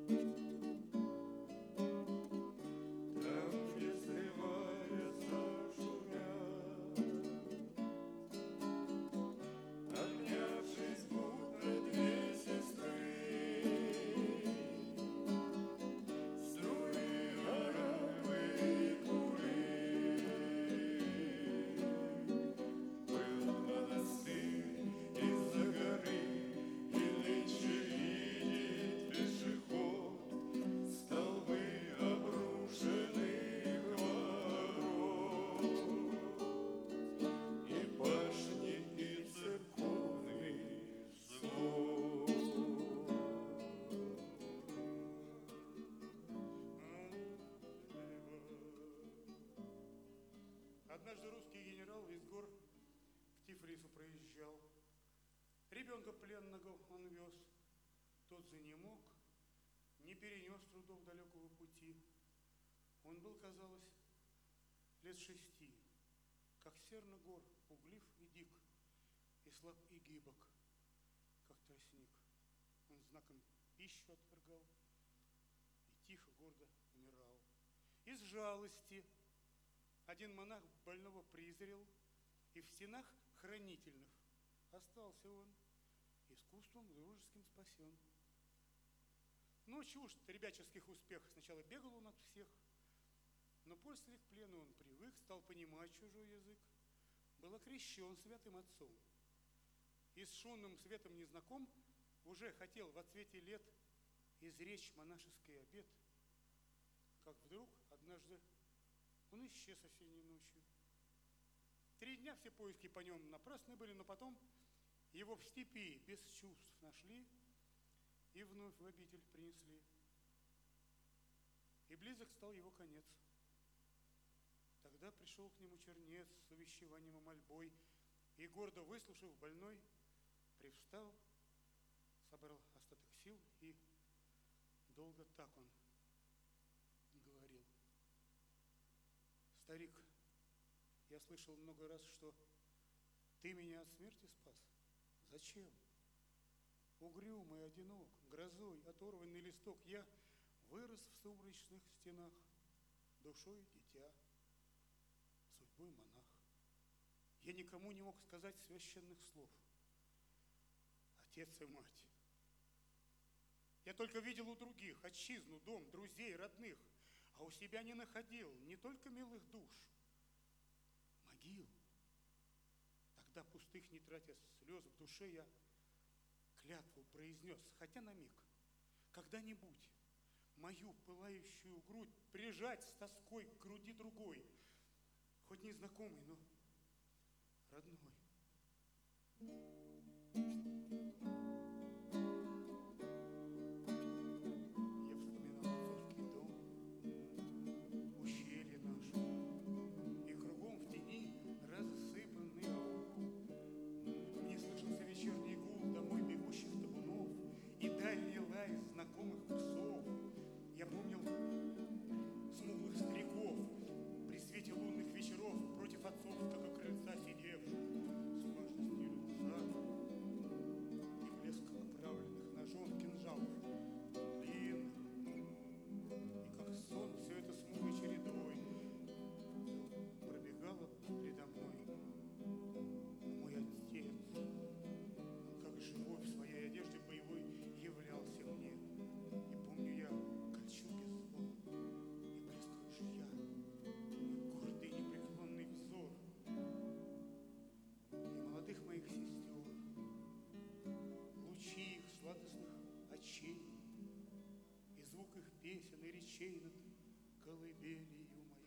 Однажды русский генерал из гор к Тифлису проезжал. Ребенка пленного он вез. Тот занемог, не перенес трудов далекого пути. Он был, казалось, лет 6, как серна гор, пуглив и дик, и слаб и гибок, как тростник. Он знаком пищу отвергал и тихо, гордо умирал. Из жалости один монах больного презрел, и в стенах хранительных остался он, искусством дружеским спасен. Но чушь-то ребяческих успехов. Сначала бегал он от всех, но после к плену он привык, стал понимать чужой язык, был окрещен святым отцом. И с шумным светом незнаком уже хотел в отсвете лет изречь монашеский обет, как вдруг однажды он исчез осенней ночью. 3 дня все поиски по нем напрасны были, но потом его в степи без чувств нашли и вновь в обитель принесли. И близок стал его конец. Тогда пришел к нему чернец с увещеванием и мольбой, и, гордо выслушав больной, привстал, собрал остаток сил, и долго так он говорил. Старик, я слышал много раз, что ты меня от смерти спас. Зачем? Угрюмый, одинок, грозой оторванный листок, я вырос в сумрачных стенах, душой дитя, судьбой монах. Я никому не мог сказать священных слов. Отец и мать. Я только видел у других отчизну, дом, друзей, родных, а у себя не находил не только милых душ, могил. Тогда пустых не тратя слез в душе, я клятву произнес, хотя на миг, когда-нибудь мою пылающую грудь прижать с тоской к груди другой, хоть незнакомый, но родной. Я вспоминал отцовский дом, ущелье наше, и кругом в тени рассыпанный аул. Мне слышался вечерний гул домой бегущих табунов и дальний лай знакомых псов. Я помнил смуглых стариков при свете лунных вечеров против отцовского крыльца сидевших с важностью рюкзак и блеск оправленных ножом кинжалов длинных. И как сон все это смуглой чередой пробегало передо мной. Мой отец, он как живой в своей одежде боевой являлся мне. И помню я кольчуги звон и блеск ружья, и гордый непреклонный взор, и молодых моих сестер, лучи их сладостных очей, и звук их песен и речей над колыбелью моей.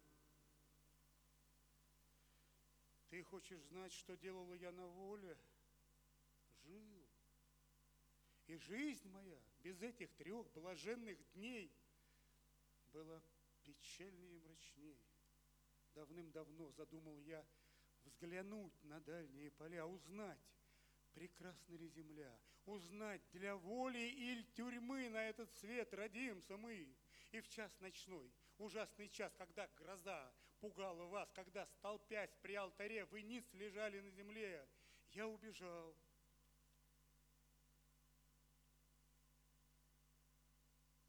Ты хочешь знать, что делала я на воле? Жил. И жизнь моя без этих 3 блаженных дней была печальнее и мрачней. Давным-давно задумал я взглянуть на дальние поля, узнать, прекрасна ли земля, узнать, для воли или тюрьмы на этот свет родимся мы. И в час ночной, ужасный час, когда гроза пугала вас, когда, столпясь при алтаре, вы ниц лежали на земле, я убежал.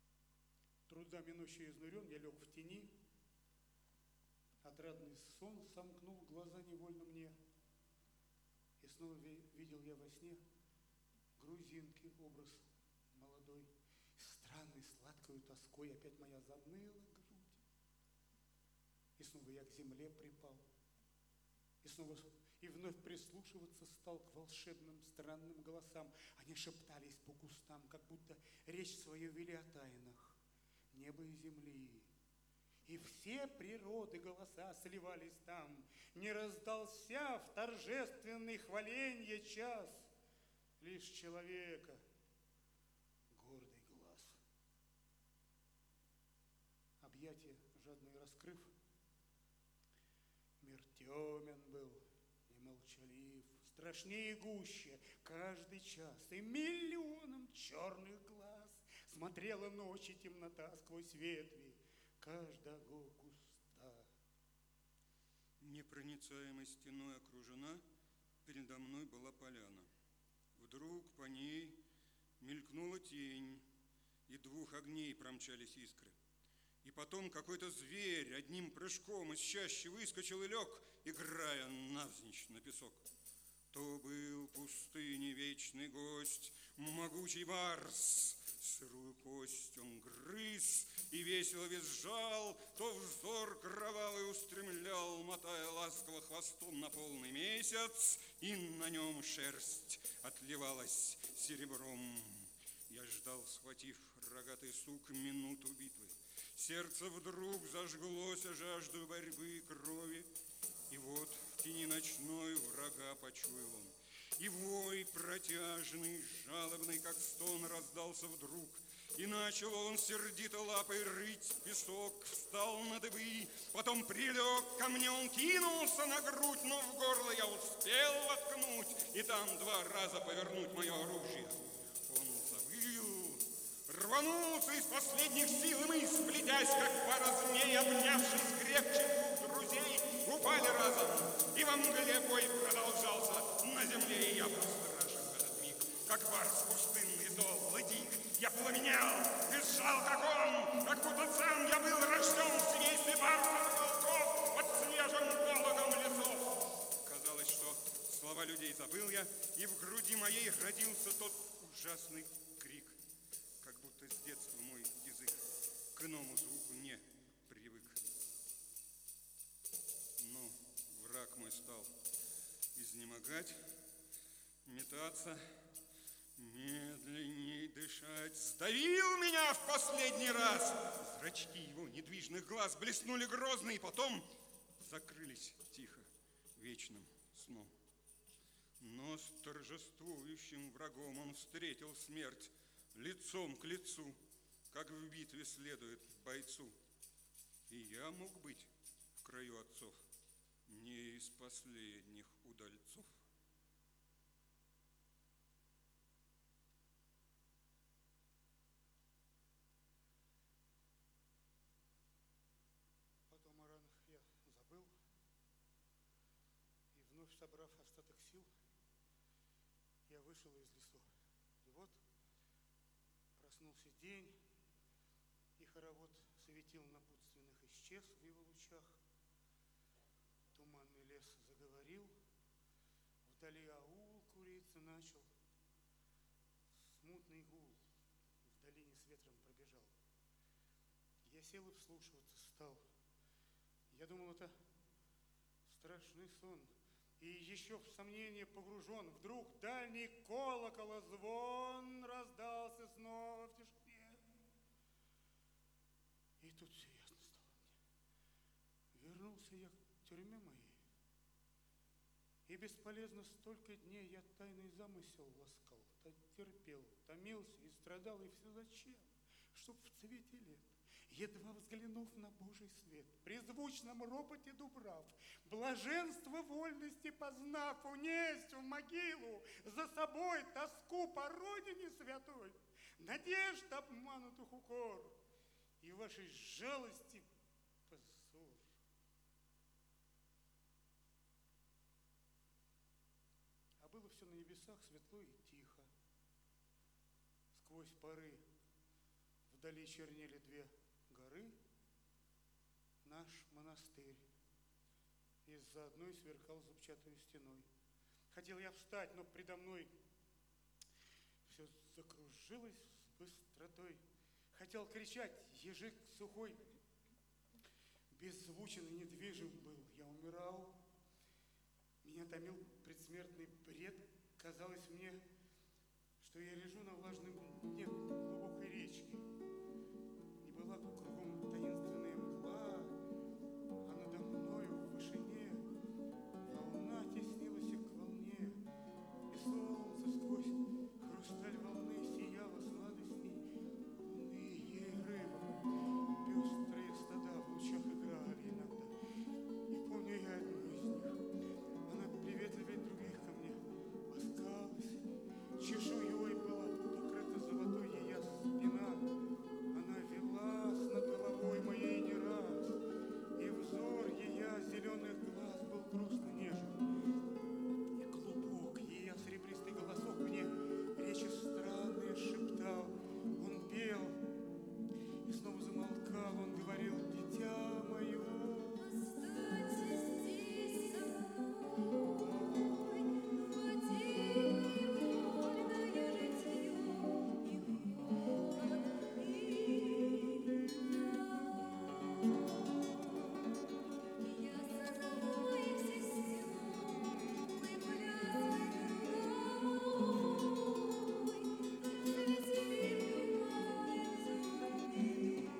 туда минущий изнурен, я лег в тени. Отрадный сон сомкнул глаза невольно мне. И снова видел я во сне грузинки образ молодой. Странной сладкою тоской опять моя заныла грудь. И снова я к земле припал. И вновь прислушиваться стал к волшебным странным голосам. Они шептались по кустам, как будто речь свою вели о тайнах неба и земли. И все природы голоса сливались там. Не раздался в торжественный хваленье час лишь человека гордый глаз. Объятия жадные раскрыв, мир темен был и молчалив, страшнее и гуще каждый час, и миллионом черных глаз смотрела ночь и темнота сквозь ветви каждого куста. Непроницаемой стеной окружена, передо мной была поляна. Вдруг по ней мелькнула тень, и двух огней промчались искры. И потом какой-то зверь одним прыжком из чащи выскочил и лег, играя навзничь на песок. То был пустыни вечный гость, могучий барс. Сырую кость он грыз и весело визжал, то взор кровавый устремлял, мотая ласково хвостом на полный месяц, и на нем шерсть отливалась серебром. Я ждал, схватив рогатый сук, минуту битвы. Сердце вдруг зажглось жаждой борьбы и крови, и вот в тени ночной врага почуял он. И вой протяжный, жалобный, как стон, раздался вдруг. И начал он сердито лапой рыть песок, встал на дыбы, потом прилег ко мне, он кинулся на грудь, но в горло я успел воткнуть, и там 2 раза повернуть мое оружие. Он завыл, рванулся из последних сил, и мы, сплетясь, как пара змей, обнявшись крепче двух друзей, упали разом, и во мгле бой продолжался. На земле я был страшен в этот миг, как барс пустынный, зол и дик. Я пламенел, визжал, как он, как будто сам я был рожден в семействе барсов и волков под свежим пологом лесов. Казалось, что слова людей забыл я, и в груди моей родился тот ужасный крик, как будто с детства мой язык к иному звуку не привык. Но враг мой стал изнемогать, метаться, медленней дышать, сдавил меня в последний раз. Зрачки его недвижных глаз блеснули грозно и потом закрылись тихо вечным сном. Но с торжествующим врагом он встретил смерть лицом к лицу, как в битве следует бойцу. И я мог быть в краю отцов не из последних удальцов. Потом о ранах я забыл, и вновь собрав остаток сил, я вышел из лесу. И вот проснулся день, и хоровод светил напутственных исчез в его лучах. Туманный лес заговорил, вдали аул куриться начал. Смутный гул в долине с ветром пробежал. Я сел и вслушиваться стал. Я думал, это страшный сон. И еще в сомнение погружен, вдруг дальний колокола звон раздался снова в тишине. И тут все ясно стало мне. Вернулся я к тюрьме моей. И бесполезно столько дней я тайный замысел ласкал, терпел, томился и страдал, и все зачем? Чтоб в цвете лет, едва взглянув на Божий свет, при звучном ропоте дубрав, блаженство вольности познав, унесть в могилу за собой тоску по родине святой, надежд обманутых укор и вашей жалости позор. А было все на небесах светло и тихо. Сквозь поры вдали чернели 2 горы наш монастырь. Из-за одной сверкал зубчатой стеной. Хотел я встать, но предо мной все закружилось с быстротой. Хотел кричать, язык сухой, беззвучен и недвижим был. Я умирал, меня томил предсмертный бред. Казалось мне, что я лежу на влажном дне глубокой речки. И была кругом таинственная мгла, а надо мною в вышине волна теснилась к волне, и солнце сквозь хрусталь волны сияло сладостней луны. Я и рыба, пестрые стада в лучах играли иногда. И помню я одну из них, она приветливее других ко мне ласкалась. Чешуей была покрыта золотой ея спина. Она велась над головой моей не раз, и взор ея зеленых глаз был грустно нежен и глубок. Ея серебристый голосок мне речи странные шептал. Он пел и снова замолкал. Он говорил: дитя мое, останься здесь со мной, води вольное житье и я со тобой все стеной, мы плясали кругом, расцветили пламя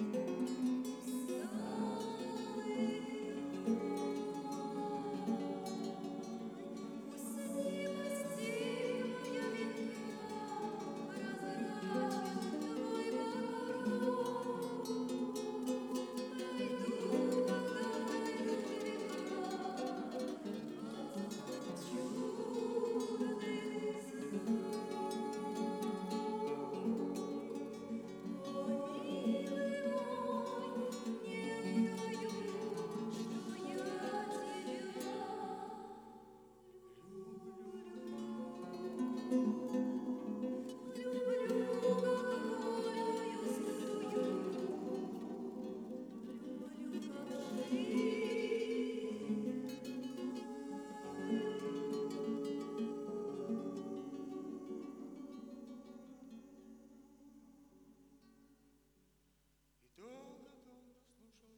и долго-долго слушал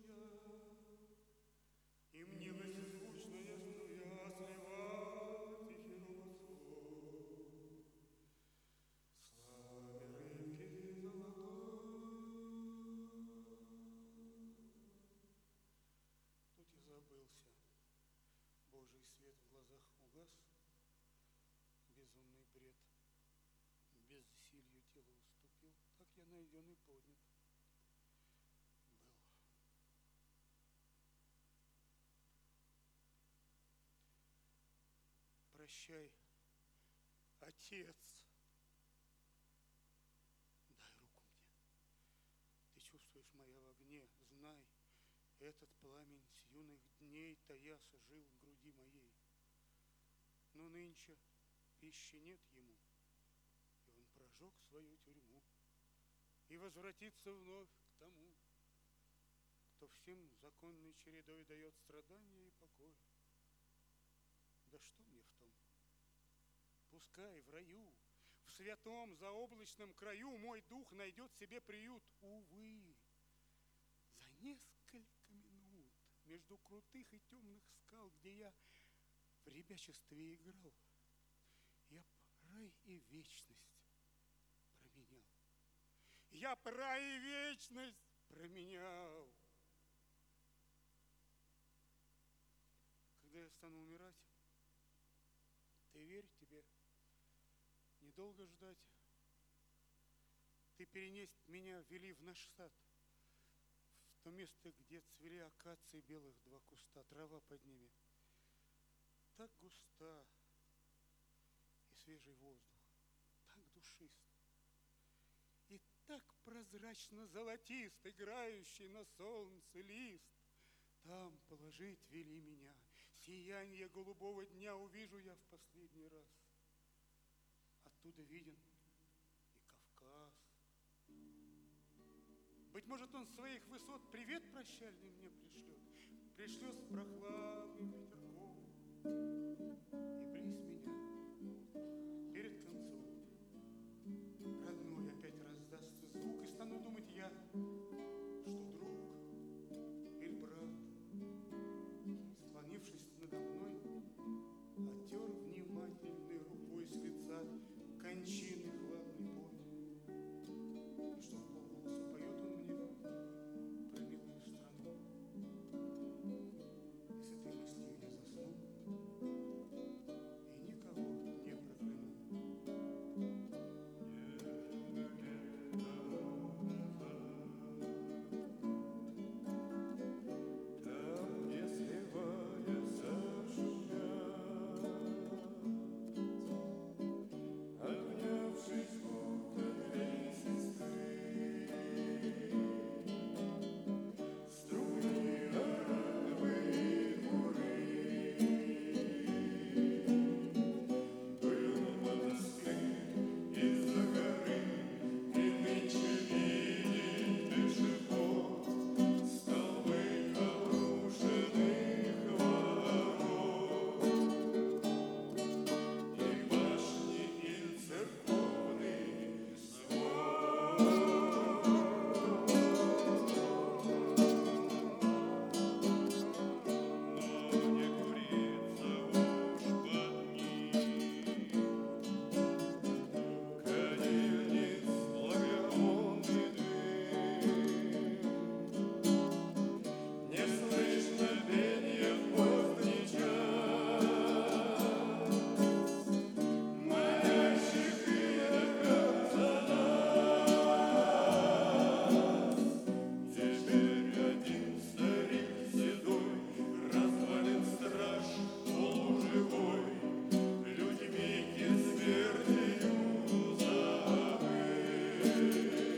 я, и мнилось звучно ясная слива тихий голосок. Слава рыбки золотой. Тут я забылся. Божий свет в глазах угас, безумный бред безсилью тела уступил. Так я найден и поднят был. Прощай, Отец. Дай руку мне. Ты чувствуешь, моя в огне. Знай, этот пламень с юных дней таяся жил в груди моей. Но нынче пищи нет ему, и он прожег свою тюрьму и возвратится вновь к тому, кто всем законной чередой дает страдания и покой. Да что мне в том? Пускай в раю, в святом заоблачном краю мой дух найдет себе приют. Увы, за несколько минут между крутых и темных скал, где я в ребячестве играл, я рай и вечность променял. Я рай и вечность променял. Когда я стану умирать, ты верь, тебе недолго ждать. Ты перенесть меня вели в наш сад, в то место, где цвели акации белых два куста, трава под ними так густа, и свежий воздух так душист, и так прозрачно золотист, играющий на солнце лист. Там положить вели меня, сияние голубого дня увижу я в последний раз. Оттуда виден и Кавказ. Быть Быть может, он с своих высот привет прощальный мне пришлет. Пришлет с прохладным ветерком. И бриз меня перед концом. Родной опять раздастся звук, и стану думать я, что друг или брат, склонившись надо мной, оттер внимательной рукой с лица кончины хладный пот. И что в полголоса поет он мне про милую страну. И с этой мыслью я заснул, и никого не прокляну. Там, не сливаясь, шумят, обнявшись, будто две сестры, струи оранжевые куры, пыль мосты из-за горы, и нынче видит пешеход столбы обрушенных ворот и башни, и церковный свод. Но не курится уж под ним кадильниц благовонный дым. Не слышно пенья в поздний час, манящих иноков за нас. Теперь один старик седой, развалин страж полуживой, людьми смертью забыт.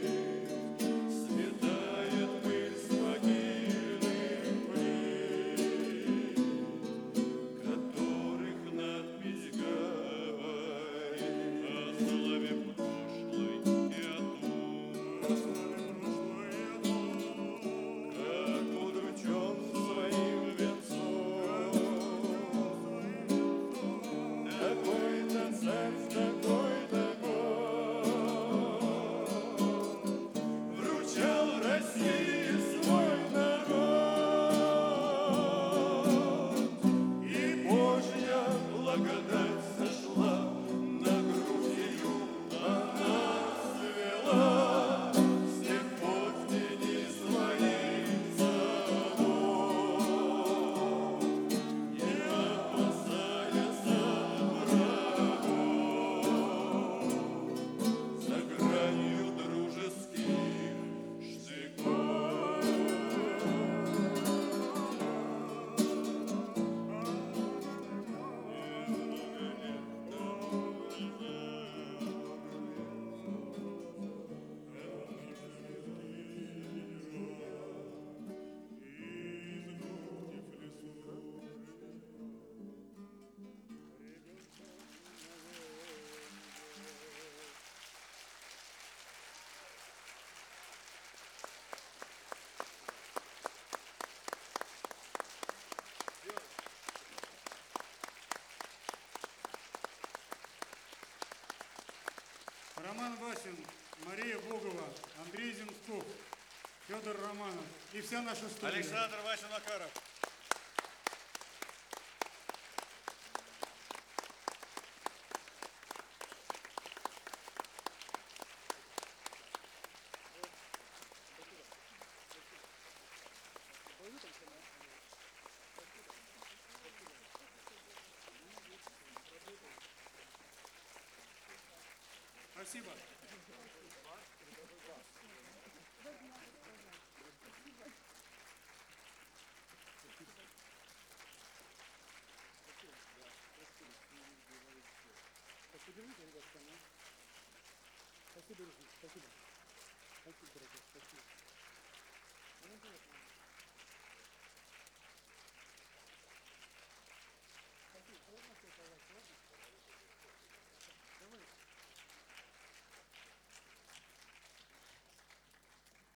Сметает пыль с могильных плит, которых надпись говорит о славе прошлой и о том, как удручен своим венцом. Такой-то царь, такой-то год вручал России свой народ, и Божья благодать сошла на грудь ее, она свела с тех пор в тени своих садов, не опасаясь врагов, за гранью дружеских штыков. Роман Васин, Мария Богова, Андрей Земсков, Федор Романов и вся наша студия. Александр Васин-Макаров. Спасибо.